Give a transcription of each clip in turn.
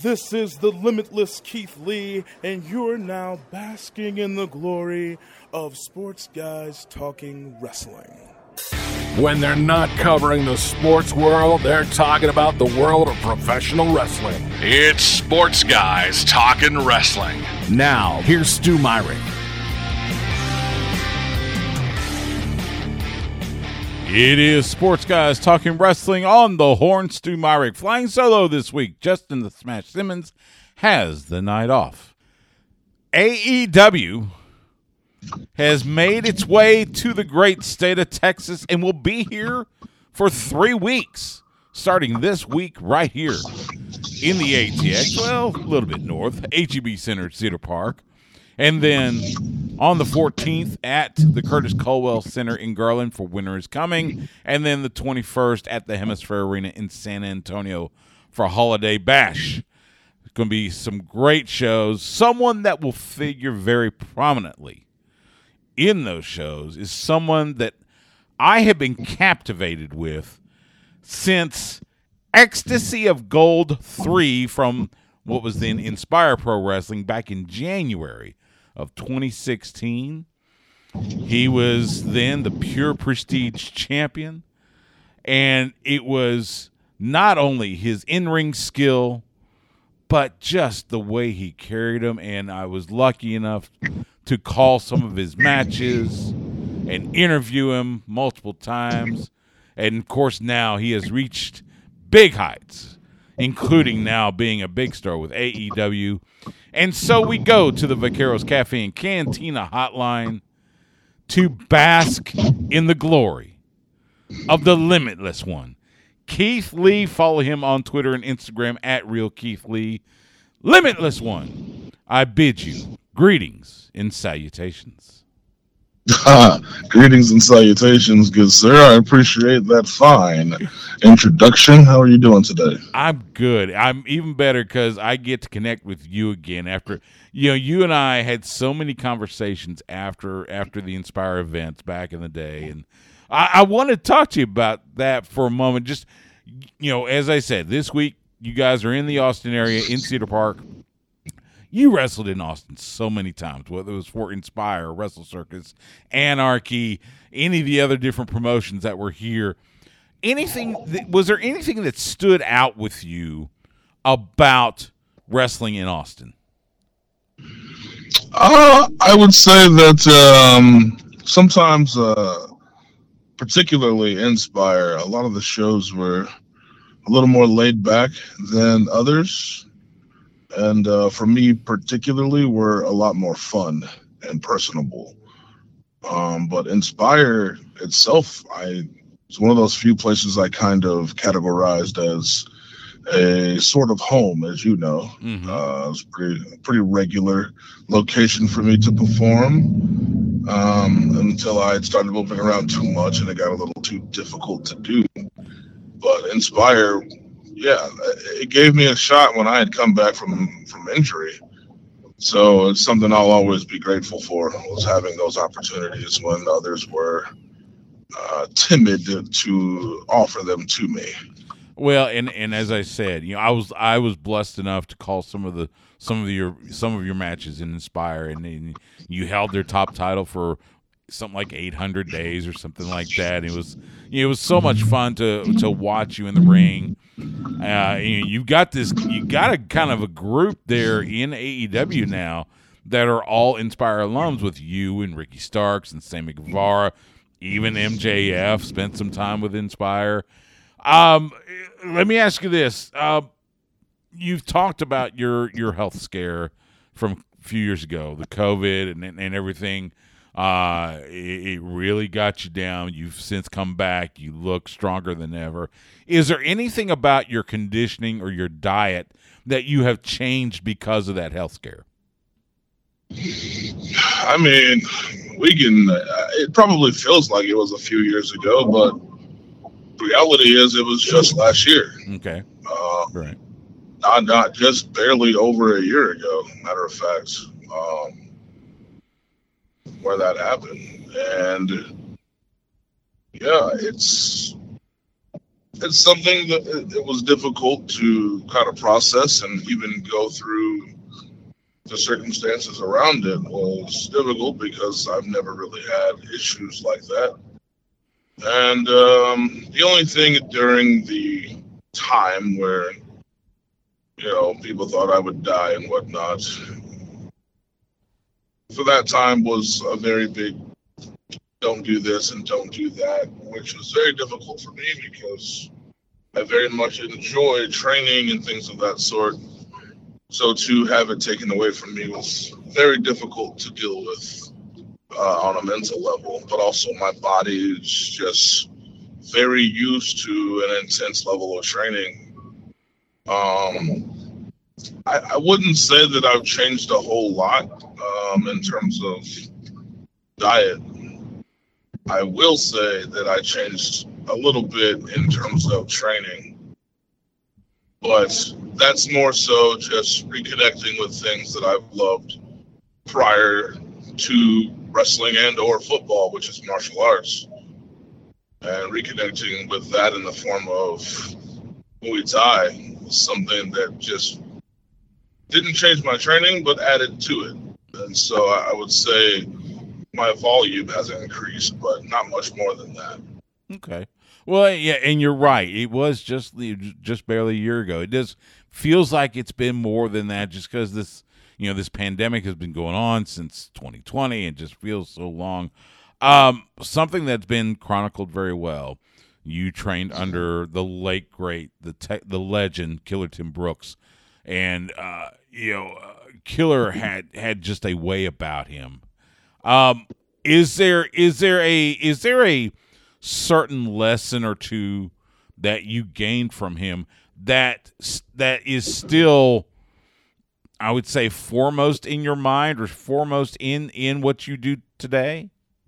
This is the limitless Keith Lee, and you're now basking in the glory of sports guys talking wrestling. When they're not covering the sports world, they're talking about the world of professional wrestling. It's Sports Guys Talking Wrestling. Now, here's Stu Myrick. It is Sports Guys Talking Wrestling on the Horn. Stu Myrick flying solo this week. Justin the Smash Simmons has the night off. AEW has made its way to the great state of Texas and will be here for 3 weeks, starting this week right here in the ATX, well, a little bit north, HEB Center at Cedar Park. And then on the 14th at the Curtis Culwell Center in Garland for Winter is Coming. And then the 21st at the Hemisphere Arena in San Antonio for Holiday Bash. It's going to be some great shows. Someone that will figure very prominently in those shows is someone that I have been captivated with since Ecstasy of Gold 3 from what was then Inspire Pro Wrestling back in January of 2016. He was then the Pure Prestige champion, and it was not only his in-ring skill, but just the way he carried him, and I was lucky enough to call some of his matches and interview him multiple times. And, of course, now he has reached big heights, including now being a big star with AEW. And so we go to the Vaqueros Cafe and Cantina hotline to bask in the glory of the limitless one. Keith Lee, follow him on Twitter and Instagram at Real Keith Lee. Limitless one, I bid you greetings and salutations. Greetings and salutations, good sir. I appreciate that fine introduction. How are you doing today? I'm good. I'm even better because I get to connect with you again after, you and I had so many conversations after the Inspire events back in the day. And I want to talk to you about that for a moment. Just, as I said, this week you guys are in the Austin area in Cedar Park. You wrestled in Austin so many times, whether it was for Inspire, Wrestle Circus, Anarchy, any of the other different promotions that were here. Was there anything that stood out with you about wrestling in Austin? I would say that sometimes, particularly Inspire, a lot of the shows were a little more laid back than others. And for me particularly, were a lot more fun and personable. But Inspire itself, it's one of those few places I kind of categorized as a sort of home, as you know. Mm-hmm. It was pretty regular location for me to perform until I had started moving around too much and it got a little too difficult to do. But Inspire, yeah, it gave me a shot when I had come back from injury. So it's something I'll always be grateful for, was having those opportunities when others were timid to offer them to me. Well, and as I said, I was blessed enough to call some of your matches in Inspire, and you held their top title for something like 800 days or something like that. It was so much fun to watch you in the ring. You got a kind of a group there in AEW now that are all Inspire alums, with you and Ricky Starks and Sammy Guevara, even MJF spent some time with Inspire. Let me ask you this: you've talked about your health scare from a few years ago, the COVID and everything. It really got you down. You've since come back. You look stronger than ever. Is there anything about your conditioning or your diet that you have changed because of that health scare? I mean, it probably feels like it was a few years ago, but the reality is it was just last year. Okay. Right. Not just barely over a year ago, matter of fact. Where that happened. And yeah, it's it's something that it was difficult to kind of process and even go through. The circumstances around it was difficult because I've never really had issues like that. And the only thing during the time where, people thought I would die and whatnot, for that time was a very big don't do this and don't do that, which was very difficult for me because I very much enjoy training and things of that sort. So to have it taken away from me was very difficult to deal with on a mental level, but also my body is just very used to an intense level of training. I wouldn't say that I've changed a whole lot in terms of diet. I will say that I changed a little bit in terms of training, but that's more so just reconnecting with things that I've loved prior to wrestling and or football, which is martial arts, and reconnecting with that in the form of Muay Thai was something that just didn't change my training, but added to it. And so I would say my volume has increased, but not much more than that. Okay. Well, yeah, and you're right. It was just barely a year ago. It just feels like it's been more than that, just because this pandemic has been going on since 2020. It just feels so long. Something that's been chronicled very well. You trained under the late great, the legend Killer Tim Brooks, and Killer had just a way about him. Is there a certain lesson or two that you gained from him that is still, I would say, foremost in your mind or foremost in what you do today?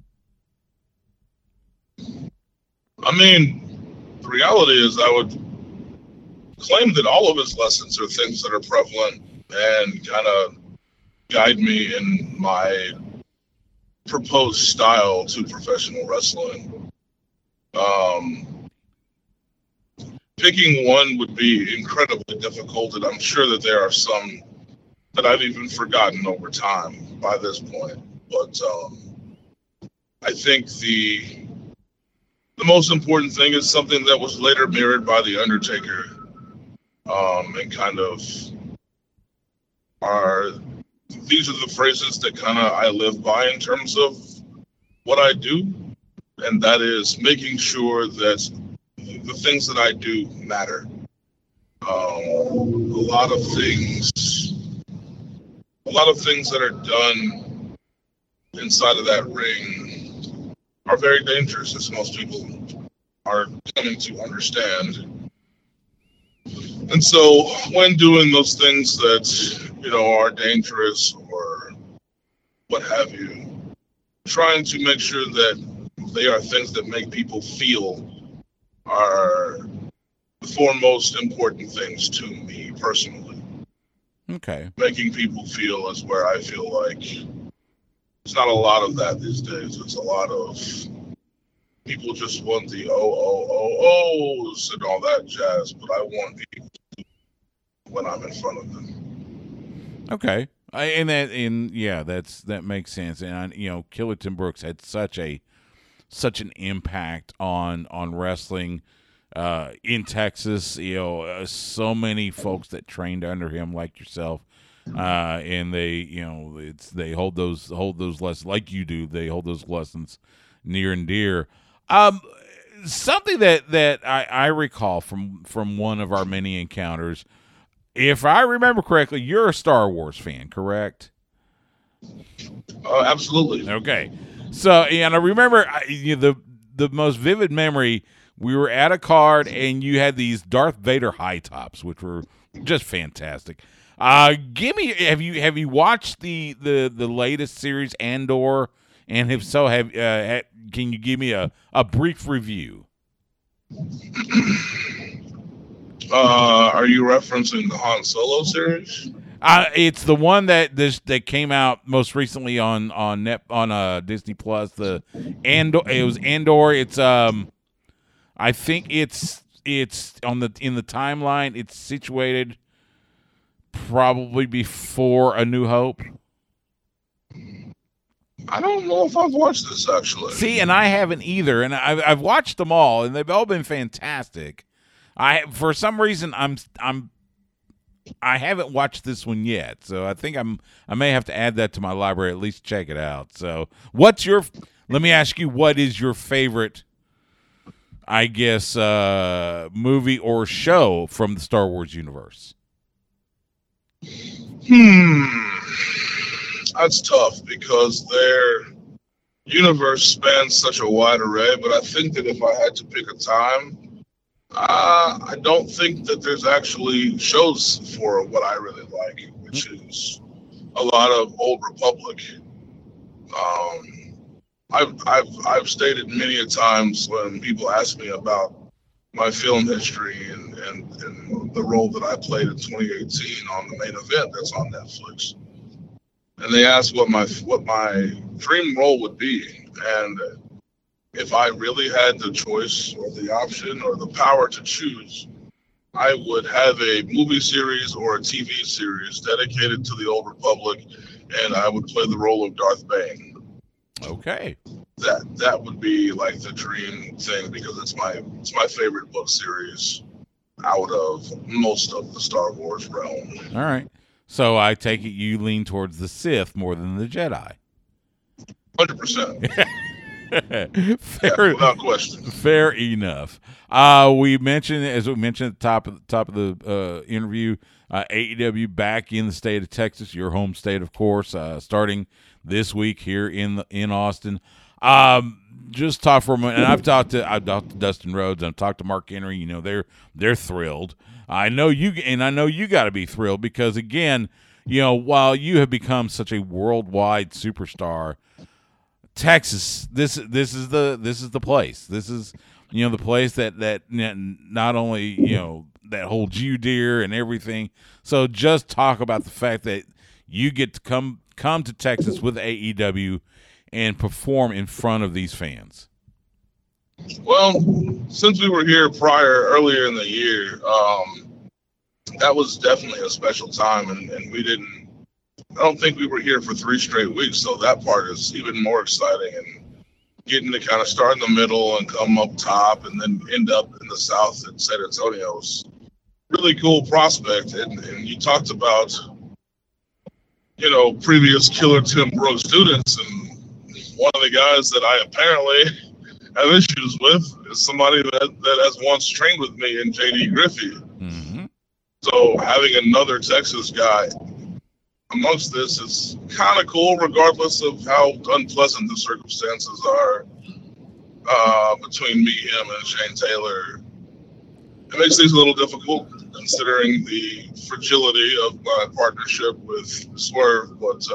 I mean, the reality is I would claim that all of his lessons are things that are prevalent and kind of guide me in my proposed style to professional wrestling. Picking one would be incredibly difficult, and I'm sure that there are some that I've even forgotten over time by this point. But I think the most important thing is something that was later mirrored by The Undertaker, and kind of these are the phrases that kind of I live by in terms of what I do, and that is making sure that the things that I do matter. A lot of things that are done inside of that ring are very dangerous, as most people are coming to understand. And so when doing those things that, are dangerous or what have you, trying to make sure that they are things that make people feel are the foremost important things to me personally. Okay. Making people feel is where I feel like it's not a lot of that these days. It's a lot of people just want the ohs and all that jazz, but I want people to when I'm in front of them. Okay. That makes sense. And Killer Tim Brooks had such an impact on wrestling in Texas. So many folks that trained under him, like yourself, and they hold those lessons like you do. They hold those lessons near and dear. Something that I recall from one of our many encounters, if I remember correctly, you're a Star Wars fan, correct? Absolutely. Okay. So, and I remember the most vivid memory, we were at a card and you had these Darth Vader high tops, which were just fantastic. Have you watched the latest series Andor? And if so, can you give me a brief review? Are you referencing the Han Solo series? It's the one that came out most recently on Disney Plus. It was Andor. It's I think it's it's in the timeline. It's situated probably before A New Hope. I don't know if I've watched this actually. See, and I haven't either, and I've watched them all, and they've all been fantastic. For some reason I haven't watched this one yet, so I think I may have to add that to my library, at least check it out. So, let me ask you, what is your favorite, I guess, movie or show from the Star Wars universe? That's tough because their universe spans such a wide array, but I think that if I had to pick a time, I don't think that there's actually shows for what I really like, which is a lot of Old Republic. I've stated many a times when people ask me about my film history and the role that I played in 2018 on the main event that's on Netflix, and they ask what my dream role would be, and if I really had the choice or the option or the power to choose, I would have a movie series or a TV series dedicated to the Old Republic, and I would play the role of Darth Bane. Okay. That would be like the dream thing because it's my favorite book series out of most of the Star Wars realm. All right. So I take it you lean towards the Sith more than the Jedi. 100%. Fair, without question. Fair enough. We mentioned at the top of the interview, AEW back in the state of Texas, your home state, of course, starting this week here in Austin. Just talk for a moment, and I've talked to Dustin Rhodes, and I've talked to Mark Henry. You know, they're thrilled. I know you got to be thrilled because, again, you know, while you have become such a worldwide superstar, Texas, this is the place. This is, you know, the place that not only, you know, that holds you dear and everything. So just talk about the fact that you get to come to Texas with AEW and perform in front of these fans. Well, since we were here earlier in the year, that was definitely a special time, and I don't think we were here for 3 straight weeks, so that part is even more exciting, and getting to kind of start in the middle and come up top and then end up in the south at San Antonio is really cool prospect. And you talked about, you know, previous Killer Tim Brooks students, and one of the guys that I apparently have issues with is somebody that has once trained with me in J.D. Griffey. Mm-hmm. So having another Texas guy amongst this is kind of cool, regardless of how unpleasant the circumstances are between me, him, and Shane Taylor. It makes things a little difficult considering the fragility of my partnership with Swerve, but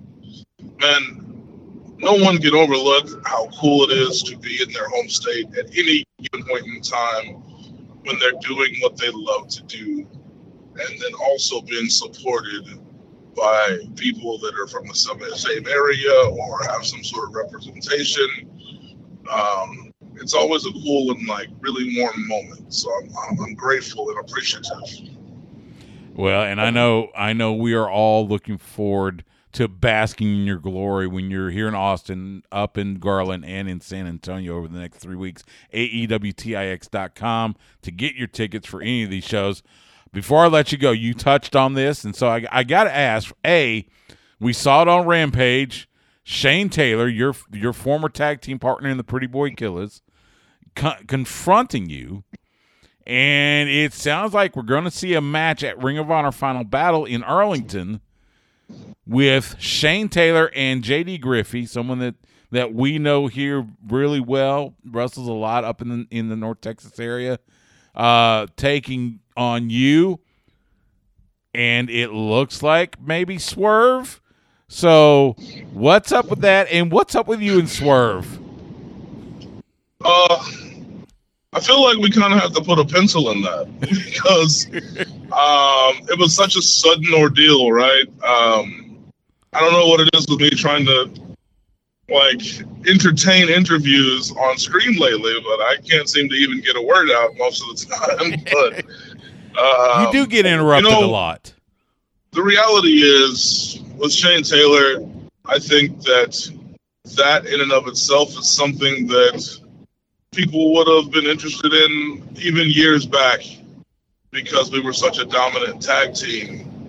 man, no one can overlook how cool it is to be in their home state at any given point in time when they're doing what they love to do, and then also being supported by people that are from the same area or have some sort of representation. It's always a cool and like really warm moment. So I'm grateful and appreciative. Well, and I know we are all looking forward to basking in your glory when you're here in Austin, up in Garland, and in San Antonio over the next 3 weeks. AEWTIX.com to get your tickets for any of these shows. Before I let you go, you touched on this, and so I got to ask, we saw it on Rampage, Shane Taylor, your former tag team partner in the Pretty Boy Killers, confronting you, and it sounds like we're going to see a match at Ring of Honor Final Battle in Arlington with Shane Taylor and J.D. Griffey, someone that we know here really well, wrestles a lot up in the North Texas area, taking on you, and it looks like maybe Swerve. So what's up with that, and what's up with you and Swerve? I feel like we kind of have to put a pencil in that because it was such a sudden ordeal, right? I don't know what it is with me trying to like entertain interviews on screen lately, but I can't seem to even get a word out most of the time. But you do get interrupted a lot. The reality is, with Shane Taylor, I think that in and of itself is something that people would have been interested in even years back because we were such a dominant tag team.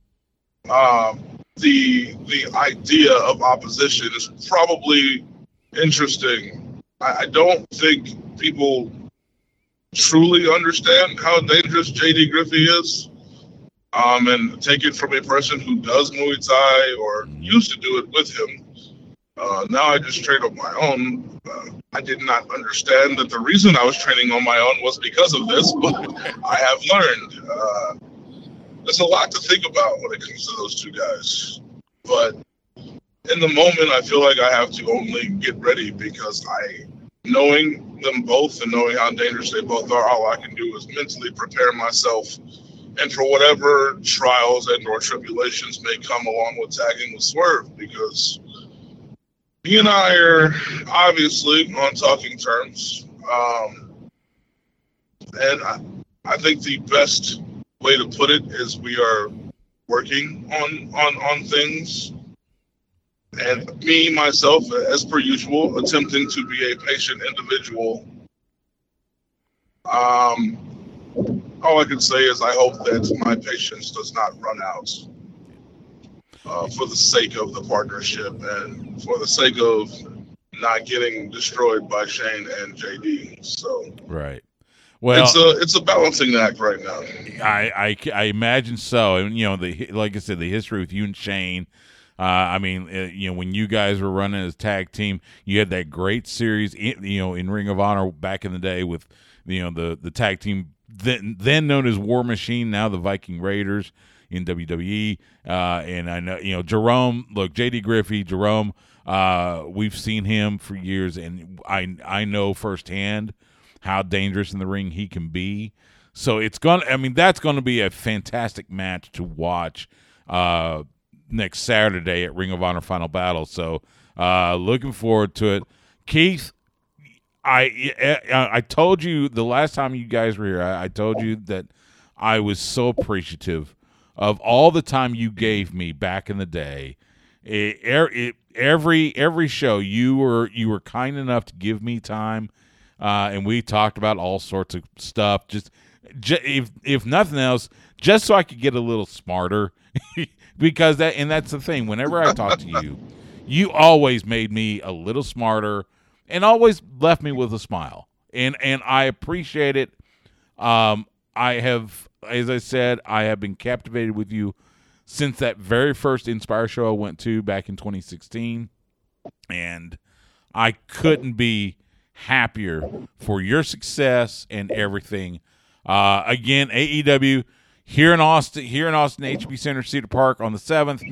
The idea of opposition is probably interesting. I don't think people truly understand how dangerous JD Griffey is. And take it from a person who does Muay Thai or used to do it with him. Now I just train on my own. I did not understand that the reason I was training on my own was because of this, but I have learned. There's a lot to think about when it comes to those two guys. But in the moment, I feel like I have to only get ready because knowing them both and knowing how dangerous they both are, all I can do is mentally prepare myself and for whatever trials and or tribulations may come along with tagging with Swerve, because he and I are obviously on talking terms. And I think the best way to put it is we are working on things. And me, myself, as per usual, attempting to be a patient individual. All I can say is I hope that my patience does not run out for the sake of the partnership and for the sake of not getting destroyed by Shane and JD. So right. Well, it's a balancing act right now. I imagine so. And like I said, the history with you and Shane. When you guys were running as a tag team, you had that great series, in Ring of Honor back in the day with the tag team then known as War Machine, now the Viking Raiders in WWE. And I know, Jerome, look, JD Griffey, Jerome, we've seen him for years, and I know firsthand how dangerous in the ring he can be. So that's going to be a fantastic match to watch next Saturday at Ring of Honor Final Battle. So looking forward to it. Keith, I told you the last time you guys were here, I told you that I was so appreciative of all the time you gave me back in the day. Every show you were kind enough to give me time, and we talked about all sorts of stuff. Just if nothing else, just so I could get a little smarter, because that's the thing. Whenever I talk to you, you always made me a little smarter. And always left me with a smile, and I appreciate it. I have, as I said, I have been captivated with you since that very first Inspire show I went to back in 2016, and I couldn't be happier for your success and everything. Again, AEW here in Austin, HB Center, Cedar Park on the 7th.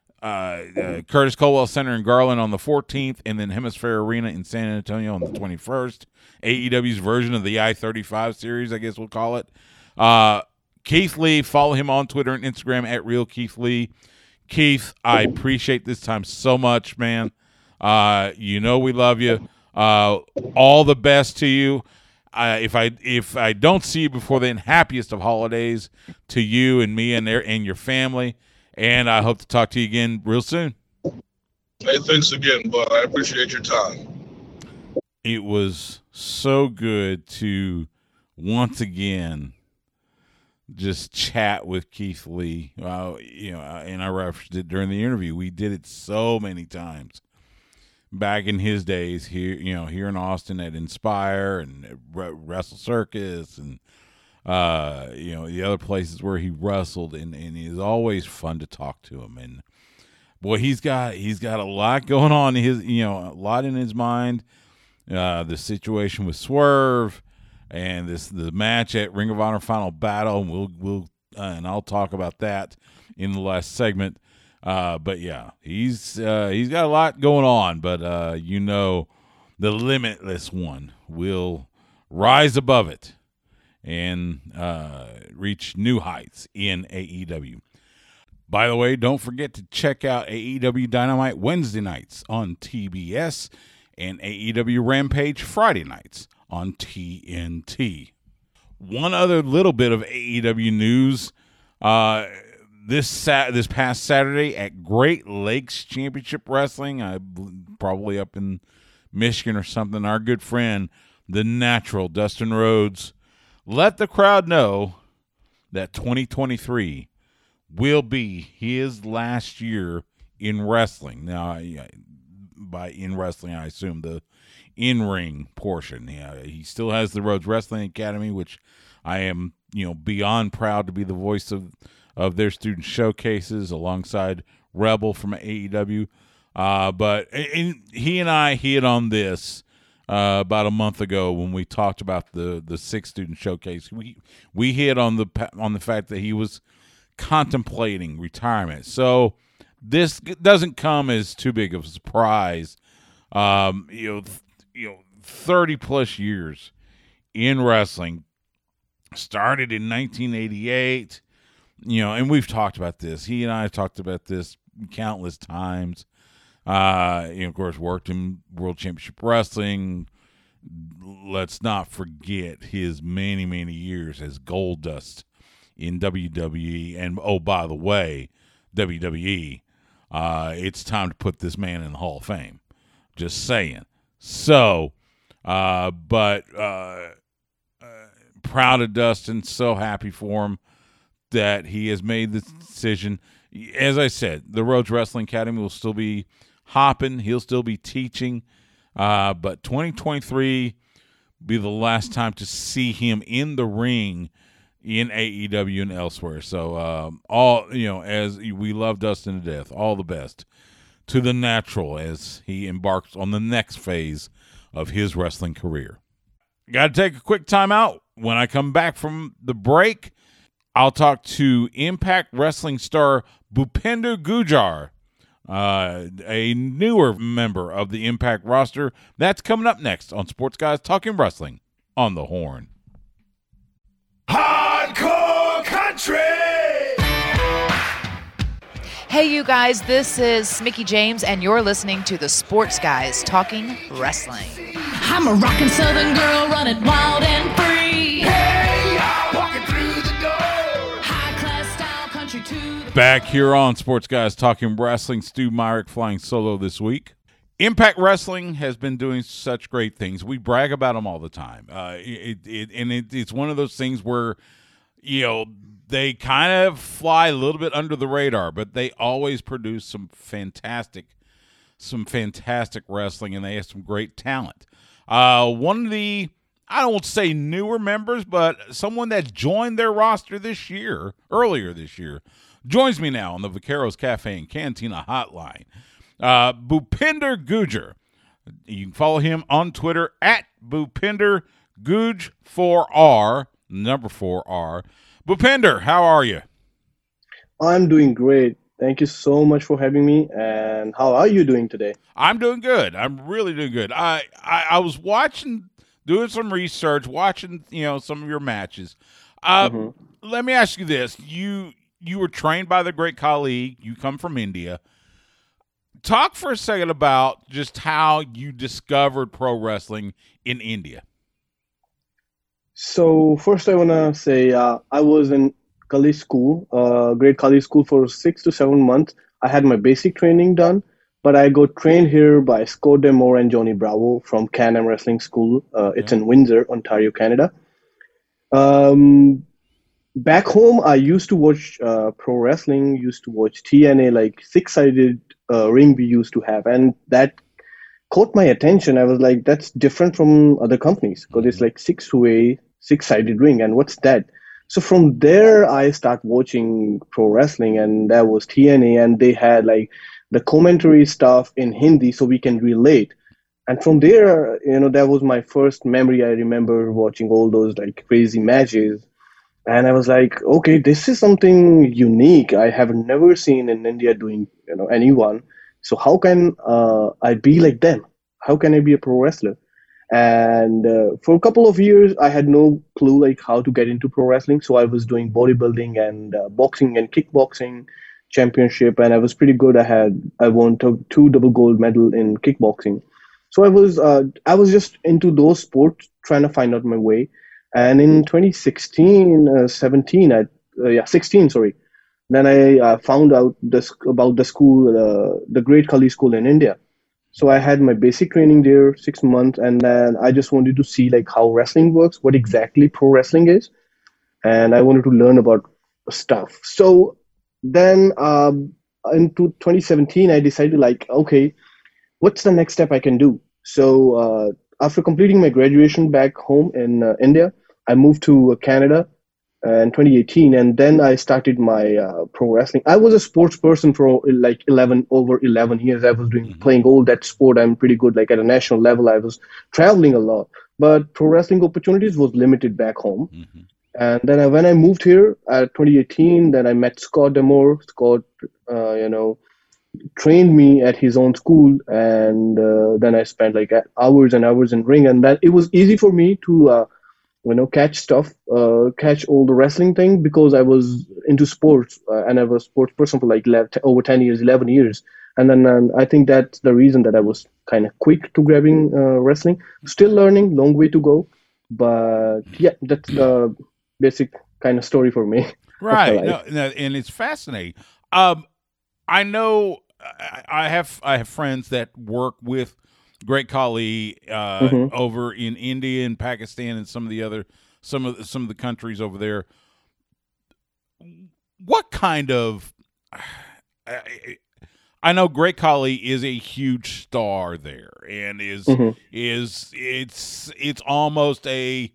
Curtis Colwell Center in Garland on the 14th, and then Hemisphere Arena in San Antonio on the 21st. AEW's version of the I-35 series, I guess we'll call it. Keith Lee, follow him on Twitter and Instagram at Real Keith Lee. Keith, I appreciate this time so much, man. We love you. All the best to you. If I don't see you before then, happiest of holidays to you and me and your family. And I hope to talk to you again real soon. Hey, thanks again, bud. I appreciate your time. It was so good to once again just chat with Keith Lee. And I referenced it during the interview. We did it so many times back in his days here, here in Austin at Inspire and Wrestle Circus and the other places where he wrestled, and it's always fun to talk to him. And boy, he's got a lot going on. A lot in his mind. The situation with Swerve, and the match at Ring of Honor Final Battle. And and I'll talk about that in the last segment. But yeah, he's got a lot going on. But the Limitless One will rise above it and reach new heights in AEW. By the way, don't forget to check out AEW Dynamite Wednesday nights on TBS and AEW Rampage Friday nights on TNT. One other little bit of AEW news. This past Saturday at Great Lakes Championship Wrestling, probably up in Michigan or something, our good friend, the Natural, Dustin Rhodes, let the crowd know that 2023 will be his last year in wrestling. Now, by in wrestling, I assume the in-ring portion. Yeah, he still has the Rhodes Wrestling Academy, which I am, beyond proud to be the voice of their student showcases alongside Rebel from AEW. But he and I hit on this about a month ago when we talked about the 6 student showcase. We hit on the fact that he was contemplating retirement. So this doesn't come as too big of a surprise. 30 plus years in wrestling, started in 1988. And we've talked about this. He and I have talked about this countless times. Of course, worked in World Championship Wrestling. Let's not forget his many, many years as Goldust in WWE. And, oh, by the way, WWE, it's time to put this man in the Hall of Fame. Just saying. So, proud of Dustin, so happy for him that he has made this decision. As I said, the Rhodes Wrestling Academy will still be hopping. He'll still be teaching. But 2023 be the last time to see him in the ring in AEW and elsewhere. So, as we love Dustin to death, all the best to the Natural as he embarks on the next phase of his wrestling career. Got to take a quick time out. When I come back from the break, I'll talk to Impact Wrestling star Bhupinder Gujjar, a newer member of the Impact roster. That's coming up next on Sports Guys Talking Wrestling on the Horn. Hardcore Country! Hey, you guys, this is Mickey James, and you're listening to the Sports Guys Talking Wrestling. I'm a rockin' southern girl running wild and free. Hey, I'm walking through the door. High-class style country to the... Back here on Sports Guys Talking Wrestling, Stu Myrick flying solo this week. Impact Wrestling has been doing such great things. We brag about them all the time. It's one of those things where, they kind of fly a little bit under the radar, but they always produce some fantastic wrestling, and they have some great talent. One of the, I don't want to say newer members, but someone that joined their roster earlier this year, joins me now on the Vaqueros Cafe and Cantina hotline. Bhupinder Gujjar. You can follow him on Twitter at Bhupinder Guj 4R, number 4R. Bhupinder, how are you? I'm doing great. Thank you so much for having me. And how are you doing today? I'm doing good. I'm really doing good. I was doing some research, watching some of your matches. Let me ask you this: you were trained by the great Khali. You come from India. Talk for a second about just how you discovered pro wrestling in India. So first I want to say I was in Kali school, Great Kali school for 6 to 7 months. I had my basic training done, but I got trained here by Scott Demore and Johnny Bravo from Can-Am Wrestling School. It's in Windsor, Ontario, Canada. Back home, I used to watch pro wrestling, used to watch TNA, like six-sided ring we used to have, and that caught my attention. I was like, that's different from other companies because it's like six-sided ring, and what's that? So from there, I start watching pro wrestling, and that was TNA, and they had like the commentary stuff in Hindi so we can relate. And from there, that was my first memory. I remember watching all those like crazy matches. And I was like, okay, this is something unique. I have never seen in India doing, anyone. So how can I be like them? How can I be a pro wrestler? And for a couple of years, I had no clue like how to get into pro wrestling. So I was doing bodybuilding and boxing and kickboxing, championship, and I was pretty good. I won two double gold medal in kickboxing. So I was just into those sports, trying to find out my way. And in 2016, 17, 16, sorry. Then I found out about the school, the Great Khali School in India. So I had my basic training there, 6 months, and then I just wanted to see like how wrestling works, what exactly pro wrestling is, and I wanted to learn about stuff. So then into 2017, I decided like, okay, what's the next step I can do? So after completing my graduation back home in India, I moved to Canada in 2018, and then I started my pro wrestling. I was a sports person for like 11 years. I was playing all that sport. I'm pretty good. Like at a national level, I was traveling a lot, but pro wrestling opportunities was limited back home. And then when I moved here at 2018, then I met Scott Demore. Scott, trained me at his own school, and then I spent like hours and hours in ring, and that it was easy for me to catch all the wrestling thing, because I was into sports and I was a sports person for like over 10 years, 11 years. And then I think that's the reason that I was kind of quick to grabbing wrestling. Still learning, long way to go. But yeah, that's the basic kind of story for me. Right. No, and it's fascinating. I know I have friends that work with Great Khali over in India and Pakistan and some of the countries over there. What kind of I know Great Khali is a huge star there, and is it's almost a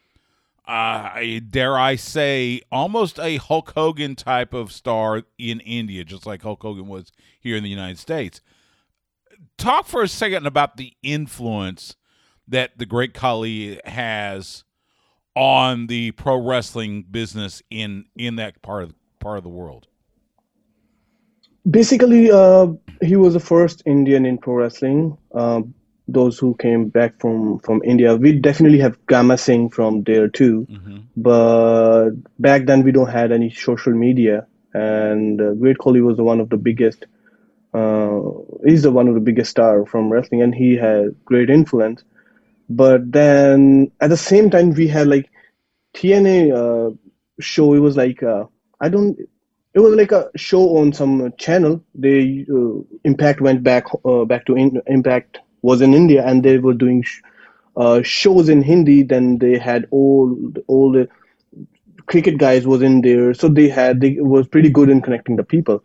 dare I say, almost a Hulk Hogan type of star in India, just like Hulk Hogan was here in the United States. Talk for a second about the influence that the Great Khali has on the pro wrestling business in that part of the world. Basically, he was the first Indian in pro wrestling. Those who came back from India, we definitely have Gama Singh from there too. But back then we don't had any social media, and Great Khali was one of the biggest. He's one of the biggest star from wrestling, and he had great influence. But then at the same time, we had like TNA show. It was like it was like a show on some channel. They Impact went back to Impact was in India, and they were doing shows in Hindi. Then they had all the cricket guys was in there, so they was pretty good in connecting the people.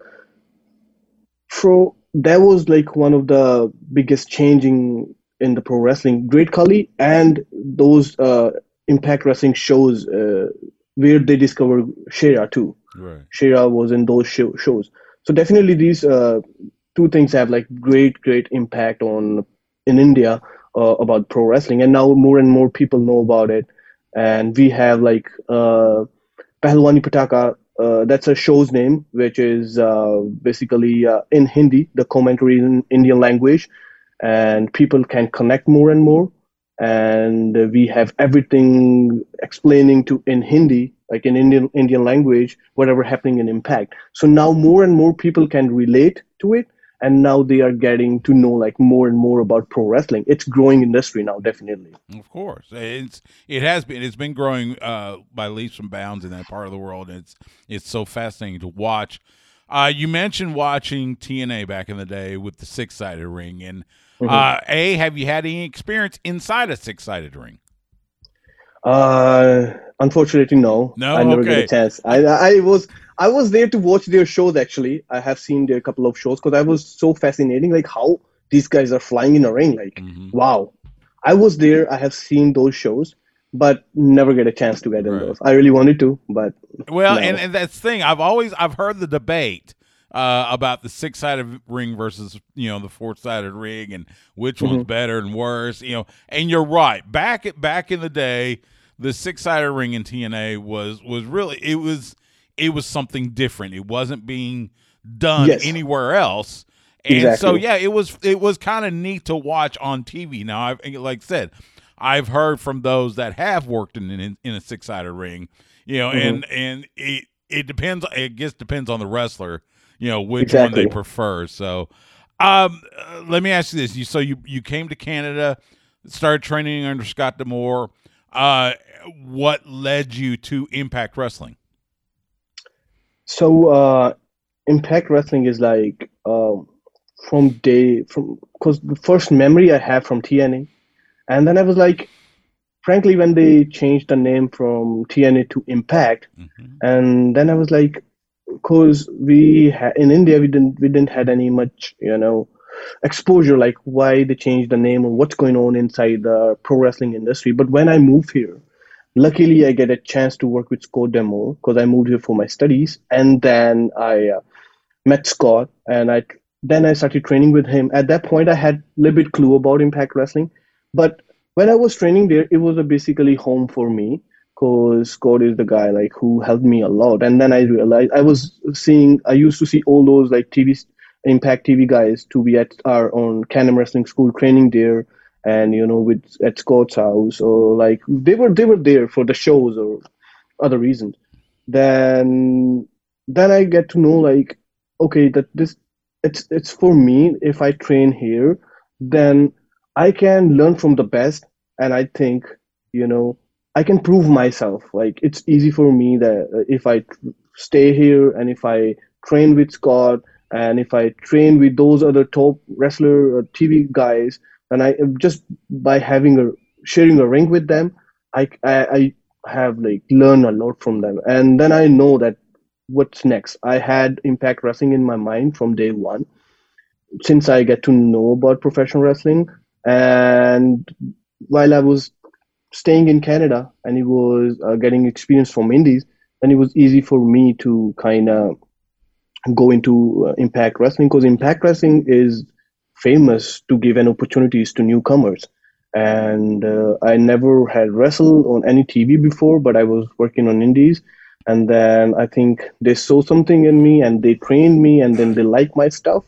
So that was like one of the biggest changing in the pro wrestling. Great Khali and those Impact Wrestling shows where they discovered Shera too. Right. Shera was in those shows. So definitely these two things have like great impact in India about pro wrestling, and now more and more people know about it. And we have like Pahalwani Pataka. That's a show's name, which is basically in Hindi, the commentary in Indian language, and people can connect more and more. And we have everything explaining in Hindi, like in Indian language, whatever happening in Impact. So now more and more people can relate to it, and now they are getting to know like more and more about pro wrestling. It's growing industry now, definitely. Of course, it's been growing by leaps and bounds in that part of the world. And it's so fascinating to watch. You mentioned watching TNA back in the day with the 6-sided ring, and have you had any experience inside a 6-sided ring? Unfortunately, no. No, I never okay. get a chance. I was there to watch their shows. Actually, I have seen their couple of shows because I was so fascinating, like how these guys are flying in a ring. Like, wow! I was there. I have seen those shows, but never get a chance to get in those. I really wanted to, but well, no. and that's the thing. I've heard the debate about the 6-sided ring versus the 4-sided ring, and which one's better and worse. And you're right. Back in the day, the 6-sided ring in TNA was really it was something different. It wasn't being done anywhere else. And so it was kind of neat to watch on TV. Now, like I said, I've heard from those that have worked in a 6-sided ring, and it depends. I guess depends on the wrestler. which one they prefer. So, let me ask you this: you came to Canada, started training under Scott D'Amore. What led you to Impact Wrestling? So, Impact Wrestling is like because the first memory I have from TNA, and then I was like, frankly, when they changed the name from TNA to Impact, and then I was like, because in India we didn't had any much exposure, like why they changed the name or what's going on inside the pro wrestling industry. But when I moved here, luckily I get a chance to work with Scott D'Amore because I moved here for my studies, and then I met Scott, and I started training with him. At that point, I had a little bit clue about Impact Wrestling, but when I was training there, it was basically home for me because Scott is the guy like who helped me a lot. And then I realized I used to see all those like Impact TV guys to be at our own Can-Am Wrestling School training there, and at Scott's house, or like they were there for the shows or other reasons. Then I get to know like, okay, that it's for me. If I train here, then I can learn from the best, and I think I can prove myself. Like it's easy for me that if I stay here and if I train with Scott and if I train with those other top wrestler TV guys, and I just by sharing a ring with them, I have like learned a lot from them, and then I know that what's next. I had Impact Wrestling in my mind from day one, since I get to know about professional wrestling. And while I was staying in Canada and it was getting experience from indies, and it was easy for me to kind of go into Impact Wrestling, because Impact Wrestling is famous to give an opportunities to newcomers. And I never had wrestled on any TV before, but I was working on indies. And then I think they saw something in me and they trained me, and then they liked my stuff.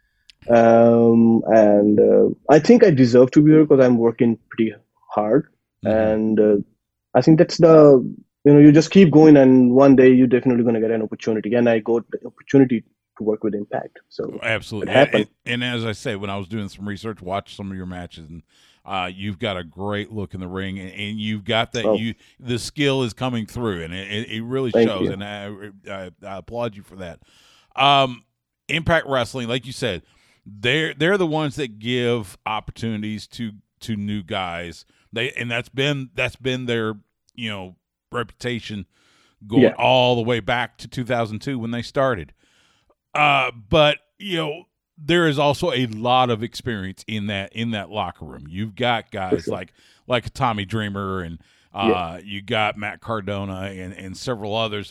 And I think I deserve to be here because I'm working pretty hard. And I think that's you just keep going, and one day you're definitely going to get an opportunity. And I got the opportunity to work with Impact. So absolutely. It happened. And as I say, when I was doing some research, watched some of your matches, and you've got a great look in the ring, and you've got that the skill is coming through, and it really shows. And I applaud you for that. Impact Wrestling, like you said, they're the ones that give opportunities to new guys. That's been their reputation going all the way back to 2002 when they started. But there is also a lot of experience in that locker room. You've got guys like Tommy Dreamer, and you got Matt Cardona and several others.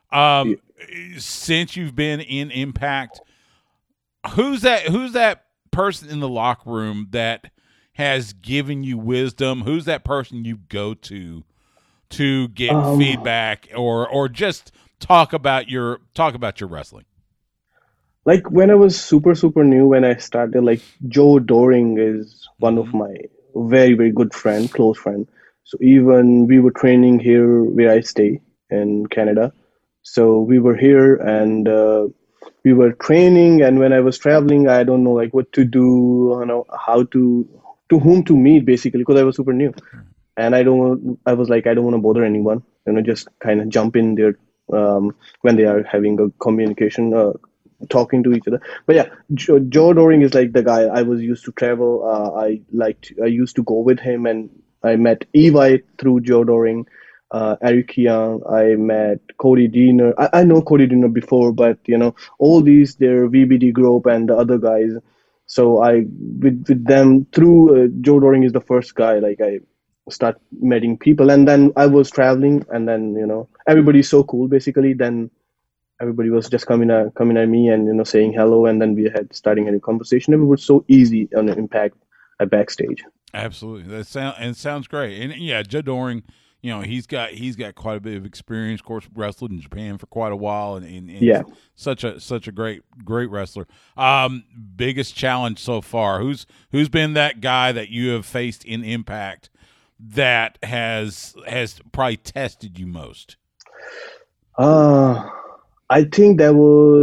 Since you've been in Impact, who's that person in the locker room that has given you wisdom? Who's that person you go to get feedback or just talk about your wrestling? Like when I was super new, when I started, like Joe Doring is one of my very, very good friend, close friend. So even we were training here where I stay in Canada. So we were here and we were training. And when I was traveling, I don't know like what to do, how to whom to meet basically, because I was super new. And I was like, I don't want to bother anyone, just kind of jump in there when they are having a communication, talking to each other. But yeah, Joe Doring is like the guy I was used to travel. I used to go with him, and I met Evi through Joe Doring, Eric Young. I met Cody Deaner. I know Cody Deaner before, but all these, their VBD group and the other guys. So I with them through Joe Doring is the first guy like I start meeting people, and then I was traveling, and then everybody's so cool basically. Then everybody was just coming at me and saying hello, and then we had starting a conversation. It was so easy on Impact at backstage. Absolutely, it sounds great. And yeah, Joe Doring, he's got quite a bit of experience. Of course, wrestled in Japan for quite a while, and yeah, such a great wrestler. Biggest challenge so far? Who's been that guy that you have faced in Impact that has probably tested you most? I think that was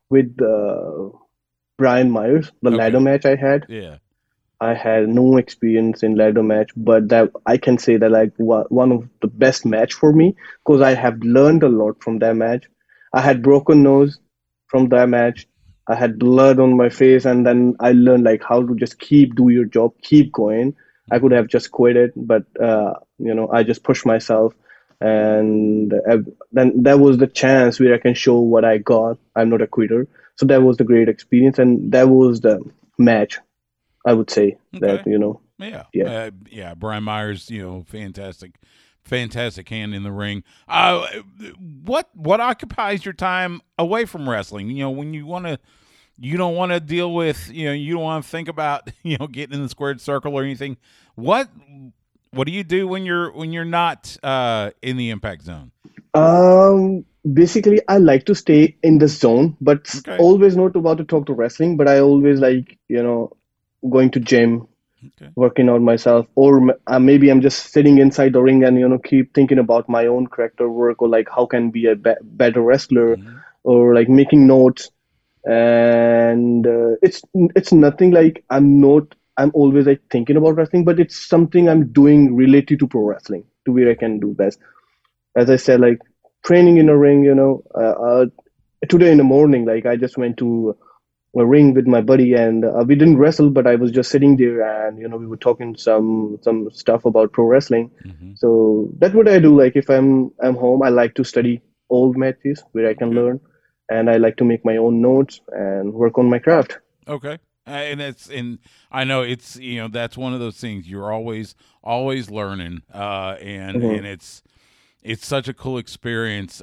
with Brian Myers, the ladder match I had. Yeah. I had no experience in ladder match, but that I can say that like one of the best match for me because I have learned a lot from that match. I had broken nose from that match. I had blood on my face, and then I learned like how to just do your job, keep going. I could have just quit it, but I just pushed myself, and then that was the chance where I can show what I got. I'm not a quitter, so that was the great experience, and that was the match. I would say that, Yeah. Brian Myers, fantastic hand in the ring. What occupies your time away from wrestling? When you don't want to deal with, you don't want to think about, getting in the squared circle or anything. What do you do when you're not in the impact zone? Basically, I like to stay in the zone, but always not about to talk to wrestling. But I always like, going to gym, working out myself, or maybe I'm just sitting inside the ring and keep thinking about my own character work, or like how can be a better wrestler, or like making notes. And it's nothing like I'm always like thinking about wrestling, but it's something I'm doing related to pro wrestling, to where I can do best. As I said, like training in a ring, today in the morning, like I just went to a ring with my buddy, and we didn't wrestle, but I was just sitting there, and we were talking some stuff about pro wrestling. So that's what I do. Like if I'm home, I like to study old matches where I can learn, and I like to make my own notes and work on my craft. Okay. And I know it's that's one of those things you're always learning, and it's such a cool experience.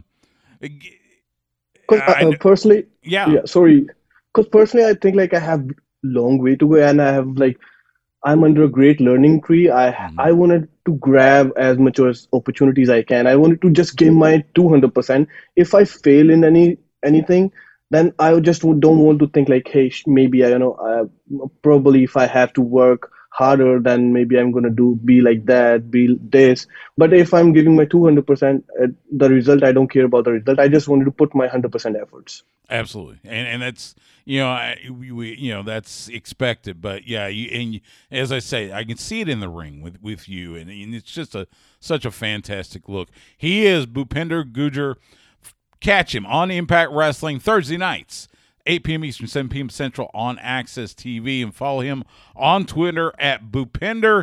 Personally, sorry. Because personally, I think like I have long way to go, and I have like I'm under a great learning tree. I wanted to grab as much as opportunities I can. I wanted to just give my 200%. If I fail in anything, then I just don't want to think like, hey, maybe probably if I have to work harder, then maybe I'm gonna be like that, be this. But if I'm giving my 200%, the result, I don't care about the result. I just wanted to put my 100% efforts. Absolutely, and that's that's expected. But as I say, I can see it in the ring with you, and it's just such a fantastic look. He is Bhupinder Gujjar. Catch him on Impact Wrestling Thursday nights, 8 p.m. Eastern, 7 p.m. Central on Access TV, and follow him on Twitter at Bhupinder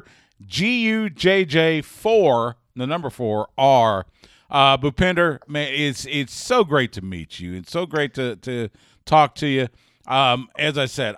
GUJJ4, the number 4R. Bhupinder, man, it's so great to meet you. It's so great to talk to you. As I said,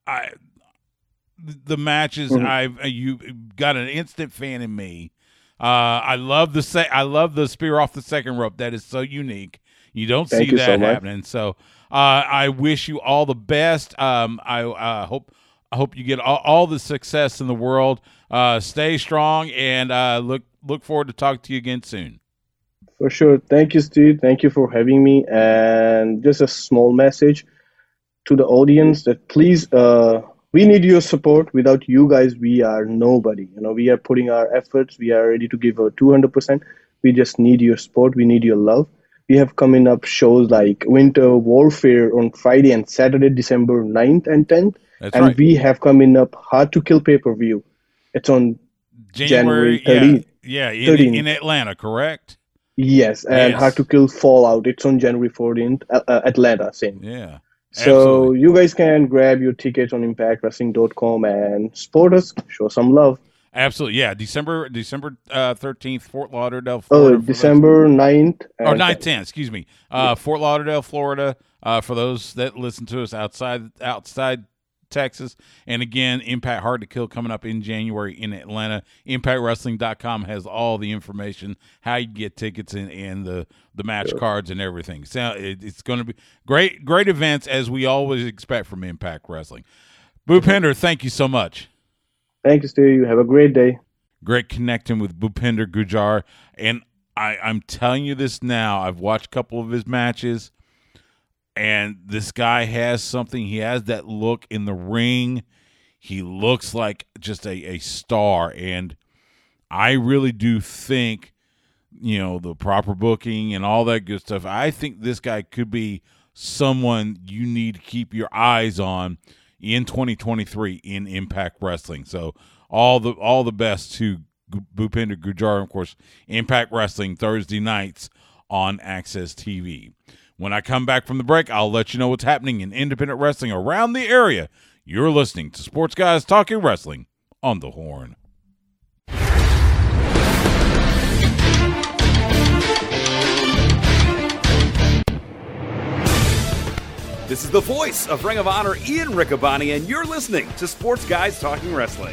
the matches you got an instant fan in me. I love the spear off the second rope. That is so unique. You don't see that happening. So I wish you all the best. I hope you get all the success in the world. Stay strong, and look forward to talking to you again soon. For sure. Thank you, Steve. Thank you for having me. And just a small message to the audience that please, we need your support. Without you guys, we are nobody. We are putting our efforts. We are ready to give our 200%. We just need your support. We need your love. We have coming up shows like Winter Warfare on Friday and Saturday, December 9th and 10th. That's and right. We have coming up Hard to Kill pay-per-view. It's on January 13th. Yeah, in Atlanta, correct? Yes, and Hard to Kill Fallout. It's on January 14th, Atlanta, same. Yeah. So you guys can grab your tickets on ImpactWrestling.com and support us, show some love. Absolutely, yeah. December 13th, Fort Lauderdale, Florida. December 9th. Or 9th, 10th, excuse me. Fort Lauderdale, Florida, for those that listen to us outside Texas. And again, Impact Hard to Kill coming up in January in Atlanta. ImpactWrestling.com has all the information, how you get tickets and the match cards and everything. So it's going to be great events, as we always expect from Impact Wrestling. Bhupinder, thank you so much. Thank you, Steve. You have a great day. Great connecting with Bhupinder Gujjar. And I'm telling you this now. I've watched a couple of his matches, and this guy has something. He has that look in the ring. He looks like just a star. And I really do think, the proper booking and all that good stuff, I think this guy could be someone you need to keep your eyes on in 2023 in Impact Wrestling. So all the best to Bhupinder Gujjar, of course. Impact Wrestling Thursday nights on Access TV. When I come back from the break, I'll let you know what's happening in independent wrestling around the area. You're listening to Sports Guys Talking Wrestling on the Horn. This is the voice of Ring of Honor, Ian Riccaboni, and you're listening to Sports Guys Talking Wrestling.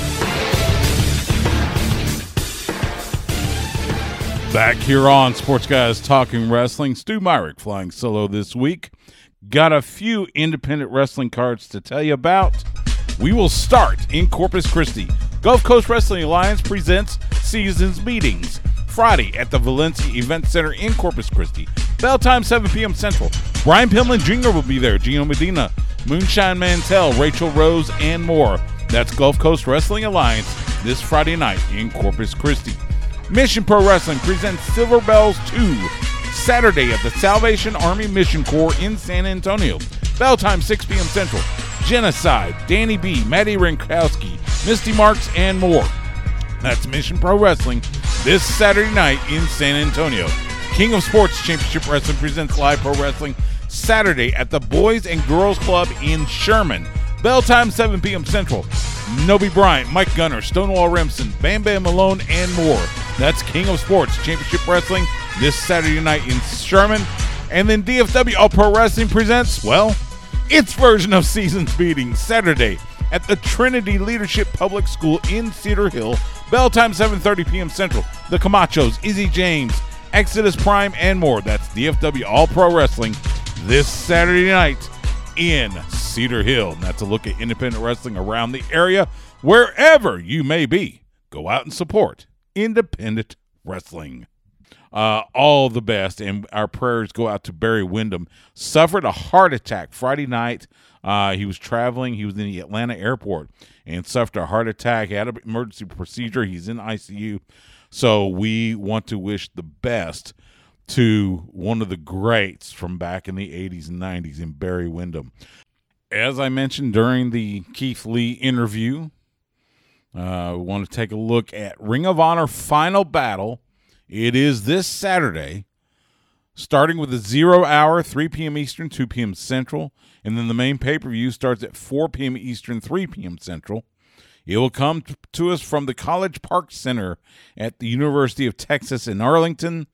Back here on Sports Guys Talking Wrestling, Stu Myrick flying solo this week. Got a few independent wrestling cards to tell you about. We will start in Corpus Christi. Gulf Coast Wrestling Alliance presents Seasons Meetings. Friday at the Valencia Event Center in Corpus Christi. Bell time 7 p.m. Central. Brian Pillman Jr. will be there. Gino Medina, Moonshine Mantell, Rachel Rose, and more. That's Gulf Coast Wrestling Alliance this Friday night in Corpus Christi. Mission Pro Wrestling presents Silver Bells 2 Saturday at the Salvation Army Mission Corps in San Antonio. Bell time 6 p.m. Central. Genocide, Danny B, Maddie Rinkowski, Misty Marks, and more. That's Mission Pro Wrestling this Saturday night in San Antonio. King of Sports Championship Wrestling presents Live Pro Wrestling Saturday at the Boys and Girls Club in Sherman. Bell time 7 p.m. Central. Noby Bryant, Mike Gunner, Stonewall Remsen, Bam Bam Malone, and more. That's King of Sports Championship Wrestling this Saturday night in Sherman. And then DFW All Pro Wrestling presents, well, its version of Seasons Meeting Saturday at the Trinity Leadership Public School in Cedar Hill. Bell time 7:30 p.m. Central. The Camachos, Izzy James, Exodus Prime, and more. That's DFW All Pro Wrestling this Saturday night in Cedar Hill. And that's a look at independent wrestling around the area. Wherever you may be, go out and support independent wrestling. All the best, and our prayers go out to Barry Windham. Suffered a heart attack Friday night. He was traveling. He was in the Atlanta airport and suffered a heart attack. He had an emergency procedure. He's in ICU. So we want to wish the best to one of the greats from back in the 80s and 90s in Barry Windham. As I mentioned during the Keith Lee interview, we want to take a look at Ring of Honor Final Battle. It is this Saturday, starting with a 0 hour, 3 p.m. Eastern, 2 p.m. Central. And then the main pay-per-view starts at 4 p.m. Eastern, 3 p.m. Central. It will come to us from the College Park Center at the University of Texas in Arlington.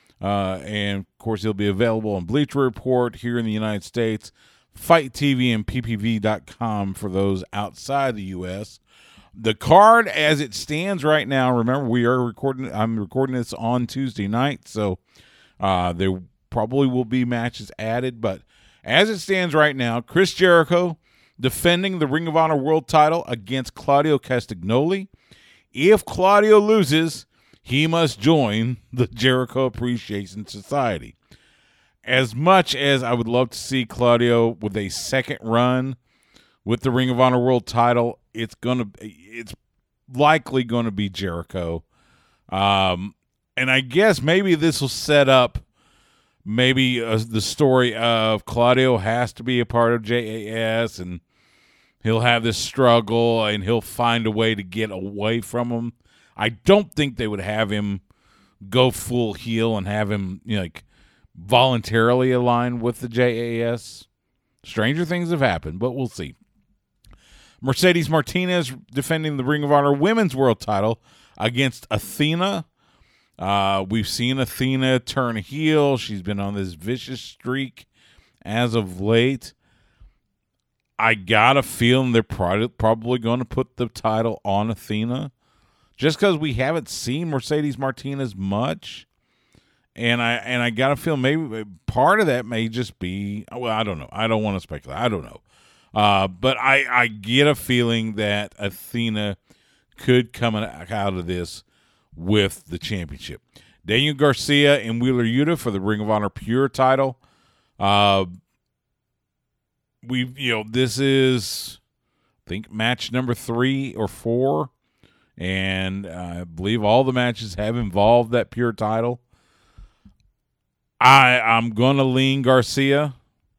And, of course, it'll be available on Bleacher Report here in the United States, Fight TV, and PPV.com for those outside the U.S. The card as it stands right now, remember, I'm recording this on Tuesday night, so there probably will be matches added. But as it stands right now, Chris Jericho defending the Ring of Honor World title against Claudio Castagnoli. If Claudio loses, he must join the Jericho Appreciation Society. As much as I would love to see Claudio with a second run with the Ring of Honor World title, it's likely going to be Jericho. And I guess maybe this will set up the story of Claudio has to be a part of JAS, and he'll have this struggle, and he'll find a way to get away from him. I don't think they would have him go full heel and have him voluntarily align with the JAS. Stranger things have happened, but we'll see. Mercedes Martinez defending the Ring of Honor Women's World title against Athena. We've seen Athena turn heel. She's been on this vicious streak as of late. I got a feeling they're probably going to put the title on Athena just because we haven't seen Mercedes Martinez much. And I got a feeling maybe part of that may just be, well, I don't know. I don't want to speculate. I don't know. But I get a feeling that Athena could come out of this with the championship. Daniel Garcia and Wheeler Yuta for the Ring of Honor Pure title. This is, I think, match number 3 or 4, and I believe all the matches have involved that Pure title. I'm going to lean Garcia.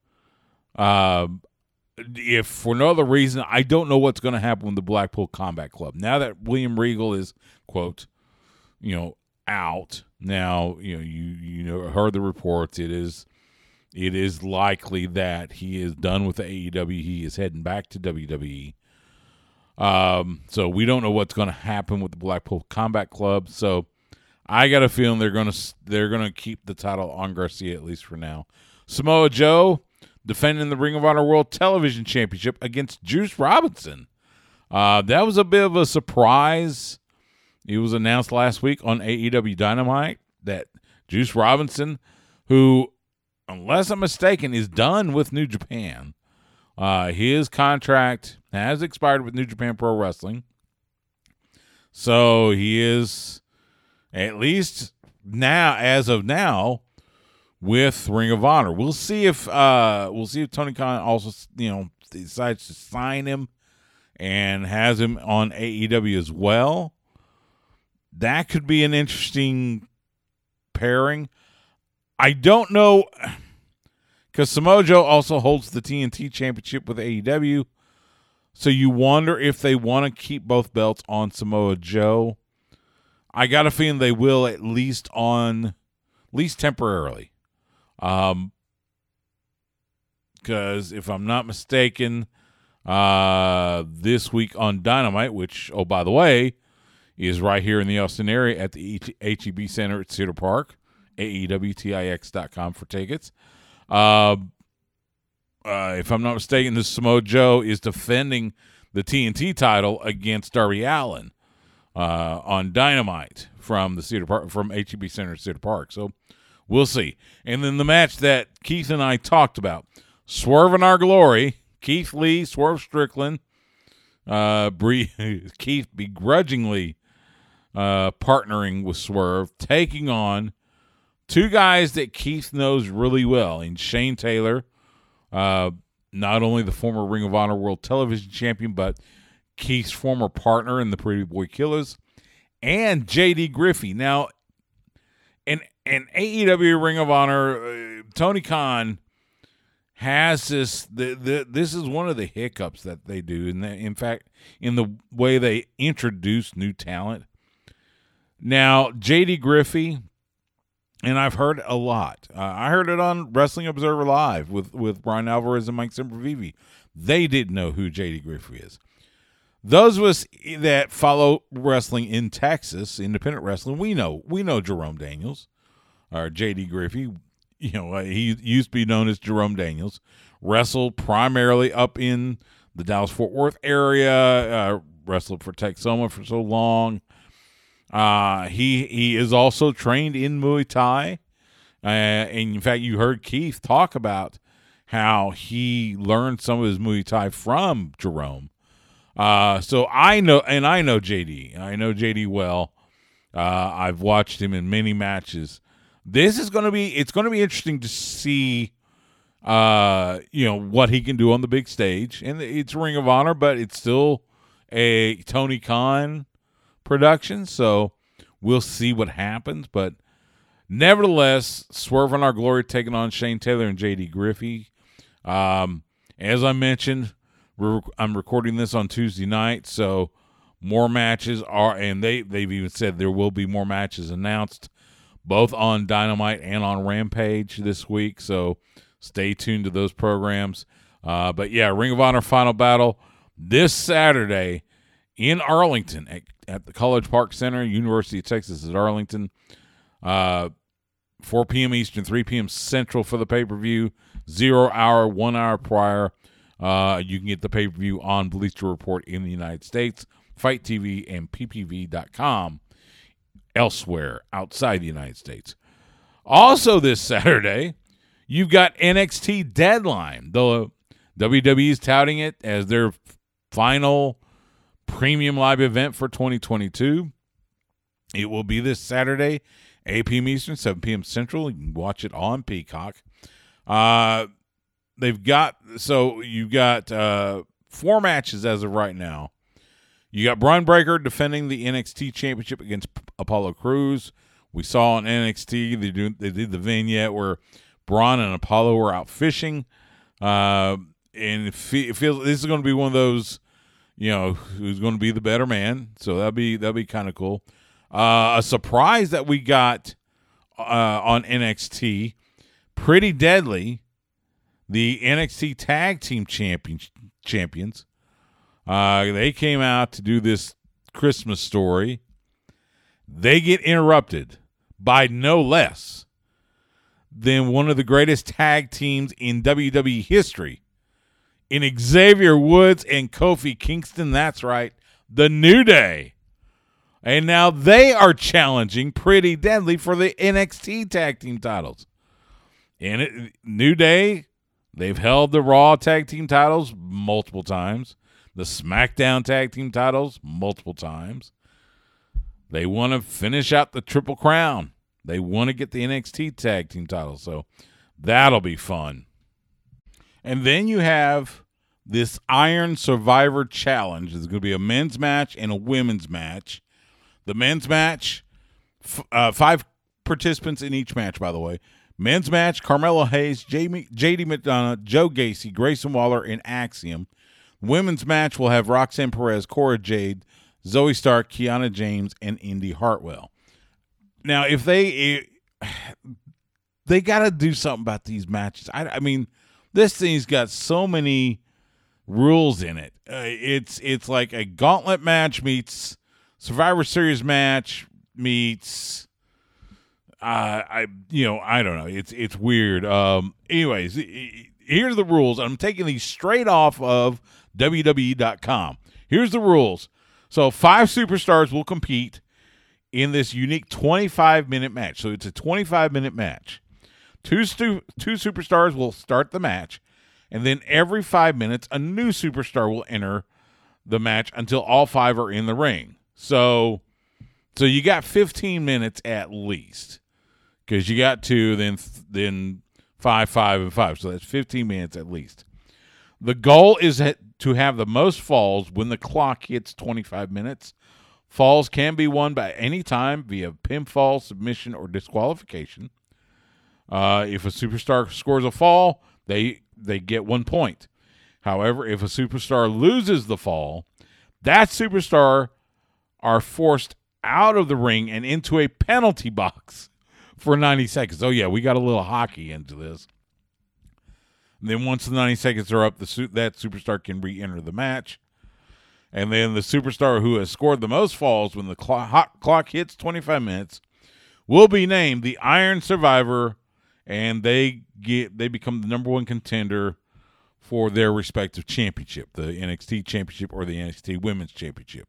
If for no other reason, I don't know what's going to happen with the Blackpool Combat Club. Now that William Regal is, quote, out, now, you heard the reports. It is likely that he is done with the AEW. He is heading back to WWE. So we don't know what's going to happen with the Blackpool Combat Club. So I got a feeling they're gonna keep the title on Garcia, at least for now. Samoa Joe defending the Ring of Honor World Television Championship against Juice Robinson. That was a bit of a surprise. It was announced last week on AEW Dynamite that Juice Robinson, who, unless I'm mistaken, is done with New Japan. His contract has expired with New Japan Pro Wrestling. So he is, at least now, as of now, with Ring of Honor. We'll see if Tony Khan also, decides to sign him and has him on AEW as well. That could be an interesting pairing. I don't know, because Samoa Joe also holds the TNT Championship with AEW, so you wonder if they want to keep both belts on Samoa Joe. I got a feeling they will, at least temporarily. Because if I'm not mistaken, this week on Dynamite, which, oh, by the way, is right here in the Austin area at the HEB Center at Cedar Park, AEWTIX.com for tickets. If I'm not mistaken, this Samoa Joe is defending the TNT title against Darby Allin on Dynamite from the Cedar Park, from HEB Center at Cedar Park. So we'll see. And then the match that Keith and I talked about, Swerve in Our Glory, Keith Lee, Swerve Strickland, Keith begrudgingly partnering with Swerve, taking on two guys that Keith knows really well, in Shane Taylor, not only the former Ring of Honor World Television Champion, but Keith's former partner in the Pretty Boy Killers, and J.D. Griffey. Now, in AEW Ring of Honor, Tony Khan has this. This is one of the hiccups that they do, and in fact, in the way they introduce new talent. Now, J.D. Griffey, and I've heard a lot. I heard it on Wrestling Observer Live with Brian Alvarez and Mike Sempervive. They didn't know who J.D. Griffey is. Those of us that follow wrestling in Texas, independent wrestling, we know Jerome Daniels, or J.D. Griffey. He used to be known as Jerome Daniels. Wrestled primarily up in the Dallas-Fort Worth area. Wrestled for Texoma for so long. He is also trained in Muay Thai. And in fact, you heard Keith talk about how he learned some of his Muay Thai from Jerome. So I know JD. I know JD well. I've watched him in many matches. It's going to be interesting to see, what he can do on the big stage. And it's Ring of Honor, but it's still a Tony Khan production. So we'll see what happens. But nevertheless, Swerve in Our Glory taking on Shane Taylor and J.D. Griffey. As I mentioned, I'm recording this on Tuesday night, so more matches are, and they've even said there will be more matches announced, both on Dynamite and on Rampage this week. So stay tuned to those programs. But yeah, Ring of Honor Final Battle this Saturday in Arlington at the College Park Center, University of Texas at Arlington. 4 p.m. Eastern, 3 p.m. Central for the pay-per-view. 0 hour, 1 hour prior. You can get the pay-per-view on Bleacher Report in the United States, Fight TV, and PPV.com elsewhere outside the United States. Also this Saturday, you've got NXT Deadline. The WWE is touting it as their final premium live event for 2022. It will be this Saturday, 8 p.m. Eastern, 7 p.m. Central. You can watch it on Peacock. You've got 4 matches as of right now. You got Braun Breaker defending the NXT Championship against Apollo Crews. We saw on NXT they did the vignette where Braun and Apollo were out fishing. And it feels this is going to be one of those, who's going to be the better man. So that'd be kind of cool. A surprise that we got on NXT, Pretty Deadly, the NXT Tag Team champions. They came out to do this Christmas story. They get interrupted by no less than one of the greatest tag teams in WWE history, in Xavier Woods and Kofi Kingston. That's right, the New Day. And now they are challenging Pretty Deadly for the NXT Tag Team titles. And New Day, they've held the Raw Tag Team titles multiple times, the SmackDown Tag Team titles multiple times. They want to finish out the Triple Crown. They want to get the NXT Tag Team titles, so that'll be fun. And then you have this Iron Survivor Challenge. There's going to be a men's match and a women's match. The men's match, 5 participants in each match, by the way. Men's match, Carmelo Hayes, JD McDonough, Joe Gacy, Grayson Waller, and Axiom. Women's match will have Roxanne Perez, Cora Jade, Zoe Stark, Kiana James, and Indy Hartwell. Now, if they got to do something about these matches. I mean, this thing's got so many rules in it. It's like a gauntlet match meets Survivor Series match meets I don't know. It's weird. Anyways, here's the rules. I'm taking these straight off of WWE.com. Here's the rules. So 5 superstars will compete in this unique 25-minute match. So it's a 25-minute match. Two superstars will start the match, and then every 5 minutes, a new superstar will enter the match until all 5 are in the ring. So you got 15 minutes at least, because you got 2, then 5, 5, and 5. So that's 15 minutes at least. The goal is to have the most falls when the clock hits 25 minutes. Falls can be won by any time via pinfall, submission, or disqualification. If a superstar scores a fall, they get 1 point. However, if a superstar loses the fall, that superstar are forced out of the ring and into a penalty box for 90 seconds. Oh, yeah, we got a little hockey into this. And then once the 90 seconds are up, that superstar can re-enter the match. And then the superstar who has scored the most falls when the clock hits 25 minutes will be named the Iron Survivor, and they become the number 1 contender for their respective championship, the NXT Championship or the NXT Women's Championship.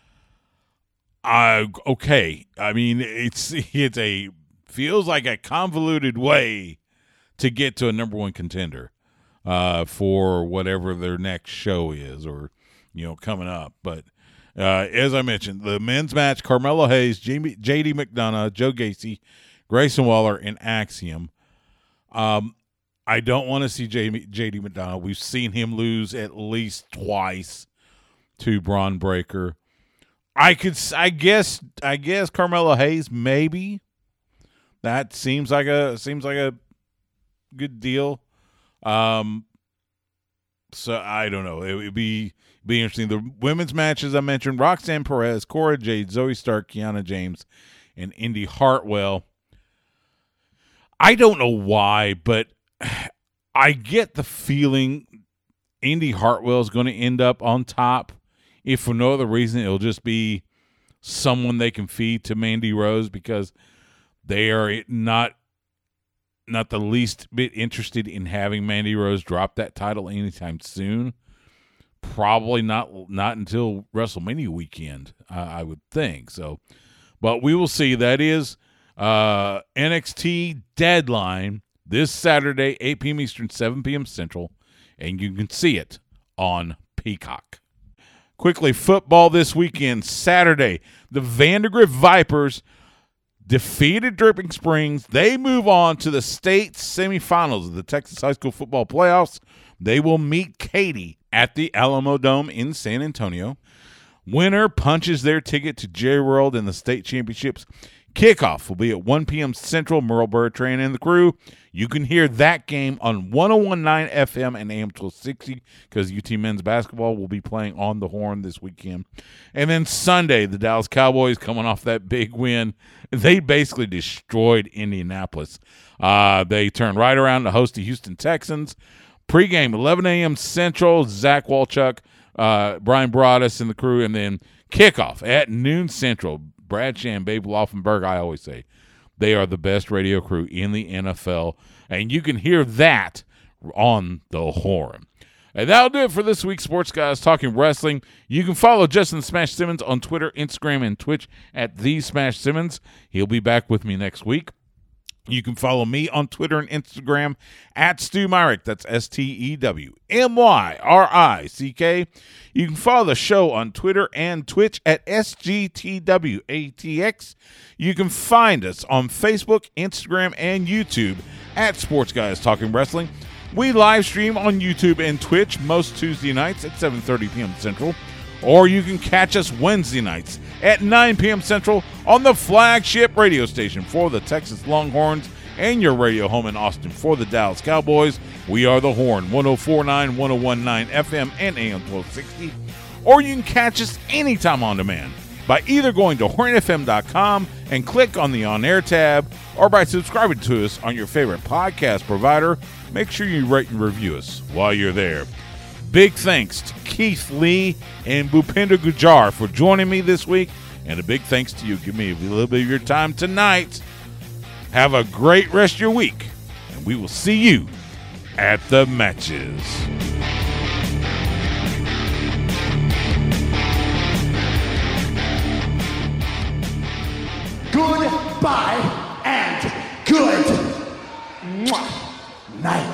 Okay. I mean, it feels like a convoluted way to get to a number 1 contender for whatever their next show is, or coming up. But as I mentioned, the men's match: Carmelo Hayes, JD McDonough, Joe Gacy, Grayson Waller, and Axiom. I don't want to see JD McDonough. We've seen him lose at least twice to Braun Breaker. I guess Carmelo Hayes, maybe. That seems like a good deal. So I don't know. It would be interesting. The women's matches I mentioned: Roxanne Perez, Cora Jade, Zoe Stark, Kiana James, and Indy Hartwell. I don't know why, but I get the feeling Indy Hartwell is going to end up on top. If for no other reason, it'll just be someone they can feed to Mandy Rose, because they are not the least bit interested in having Mandy Rose drop that title anytime soon. Probably not until WrestleMania weekend, I would think. So, but we will see. That is NXT Deadline this Saturday, 8 p.m. Eastern, 7 p.m. Central, and you can see it on Peacock. Quickly, football this weekend. Saturday, the Vandergrift Vipers defeated Dripping Springs. They move on to the state semifinals of the Texas High School Football Playoffs. They will meet Katy at the Alamo Dome in San Antonio. Winner punches their ticket to Jerry World in the state championships. Kickoff will be at 1 p.m. Central. Merle Bertrand and the crew. You can hear that game on 101.9 FM and AM 1260 because UT men's basketball will be playing on the Horn this weekend. And then Sunday, the Dallas Cowboys coming off that big win. They basically destroyed Indianapolis. They turned right around to host the Houston Texans. Pre-game, 11 a.m. Central, Zach Walchuk, Brian Broaddus and the crew. And then kickoff at noon Central. Brad Sham, Babe Laufenberg, I always say, they are the best radio crew in the NFL, and you can hear that on the Horn. And that'll do it for this week's Sports Guys Talking Wrestling. You can follow Justin Smash Simmons on Twitter, Instagram, and Twitch at The Smash Simmons. He'll be back with me next week. You can follow me on Twitter and Instagram at Stu Myrick. That's STEWMYRICK. You can follow the show on Twitter and Twitch at SGTWATX. You can find us on Facebook, Instagram, and YouTube at Sports Guys Talking Wrestling. We live stream on YouTube and Twitch most Tuesday nights at 7:30 p.m. Central. Or you can catch us Wednesday nights at 9 p.m. Central on the flagship radio station for the Texas Longhorns and your radio home in Austin for the Dallas Cowboys. We are the Horn, 104.9, 101.9 FM and AM 1260. Or you can catch us anytime on demand by either going to hornfm.com and click on the On Air tab, or by subscribing to us on your favorite podcast provider. Make sure you rate and review us while you're there. Big thanks to Keith Lee and Bhupinder Gujjar for joining me this week. And a big thanks to you. Give me a little bit of your time tonight. Have a great rest of your week. And we will see you at the matches. Goodbye and good night.